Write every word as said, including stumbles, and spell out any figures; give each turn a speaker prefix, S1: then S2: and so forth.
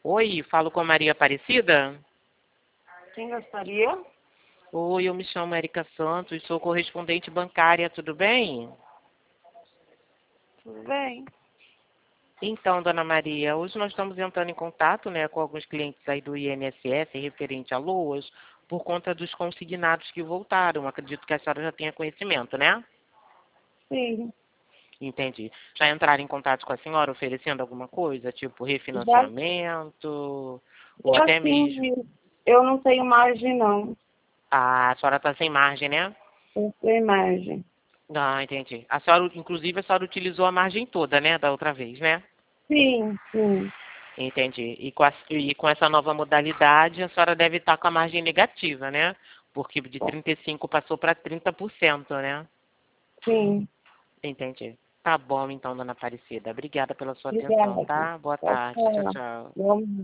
S1: Oi, falo com a Maria Aparecida?
S2: Quem gostaria?
S1: Oi, eu me chamo Erika Santos, sou correspondente bancária, tudo bem?
S2: Tudo bem?
S1: Então, dona Maria, hoje nós estamos entrando em contato, né, com alguns clientes aí do I N S S referente a loas, por conta dos consignados que voltaram. Acredito que a senhora já tenha conhecimento, né?
S2: Sim.
S1: Entendi. Já entraram em contato com a senhora oferecendo alguma coisa, tipo
S2: Já,
S1: refinanciamento, ou
S2: já
S1: até
S2: sim,
S1: mesmo...
S2: viu? Eu não tenho margem, não.
S1: Ah, a senhora está sem margem, né?
S2: Eu tenho margem.
S1: Ah, entendi. A senhora, inclusive, a senhora utilizou a margem toda, né, da outra vez, né?
S2: Sim, sim.
S1: Entendi. E com, a- e com essa nova modalidade, a senhora deve estar com a margem negativa, né? Porque de trinta e cinco passou para trinta por cento, né?
S2: Sim.
S1: Entendi. Tá bom, então, dona Aparecida. Obrigada pela sua atenção,
S2: Obrigada.
S1: tá? Boa
S2: Pode
S1: tarde. Tchau,
S2: falar.
S1: tchau.
S2: Vamos